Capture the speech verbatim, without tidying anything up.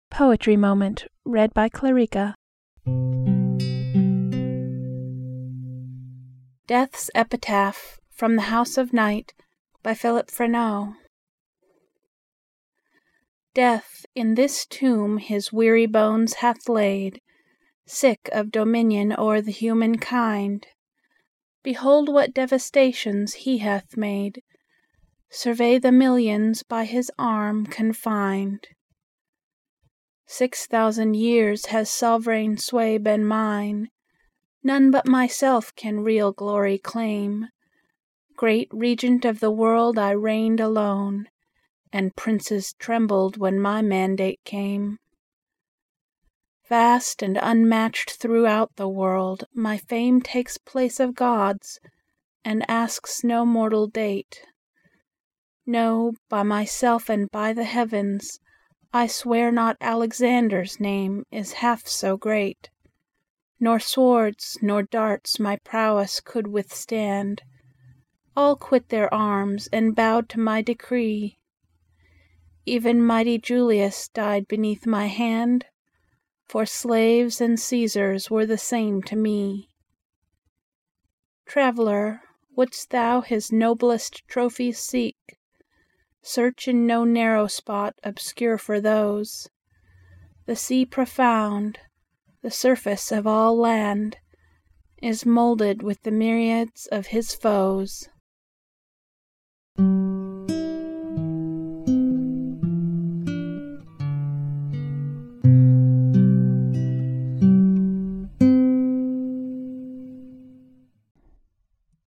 Poetry Moment. Read by Clarica. Death's Epitaph from the House of Night by Philip Freneau. Death in this tomb his weary bones hath laid, sick of dominion o'er the human kind. Behold what devastations he hath made, survey the millions by his arm confined. Six thousand years has sovereign sway been mine, none but myself can real glory claim. Great regent of the world I reigned alone, and princes trembled when my mandate came. Vast and unmatched throughout the world, my fame takes place of gods, and asks no mortal date. No, by myself and by the heavens, I swear not Alexander's name is half so great, nor swords nor darts my prowess could withstand. All quit their arms and bowed to my decree. Even mighty Julius died beneath my hand, for slaves and Caesars were the same to me. Traveller, wouldst thou his noblest trophies seek, search in no narrow spot obscure for those. The sea profound, the surface of all land, is moulded with the myriads of his foes.